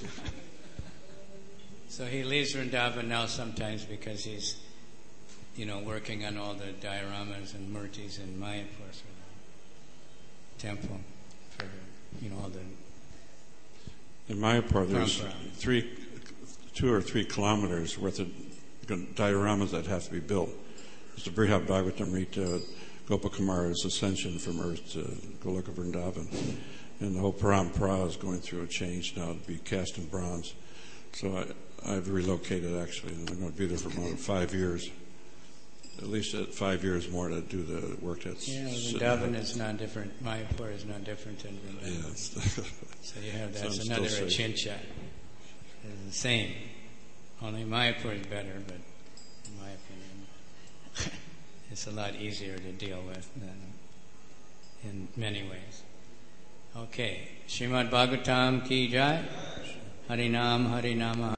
So he leaves Vrindavan now sometimes because he's, working on all the dioramas and murtis in Mayapur for the temple, for, all the... In Mayapur, there's 2 or 3 kilometers worth of dioramas that have to be built. It's the Brihad Bhagavatamrita, Gopakumara's ascension from earth to Goloka Vrindavan. And the whole parampara is going through a change now to be cast in bronze. So I've relocated, actually, and I'm going to be there for about 5 years. At least 5 years more to do the work that's... Yeah, Vrindavan is not different. Mayapur is not different than Vrindavan. Yeah, so you have that's another achincha. It's the same. Only Mayapur is better, but in my opinion, it's a lot easier to deal with in many ways. Okay. Srimad Bhagavatam ki jai. Harinam Harinama.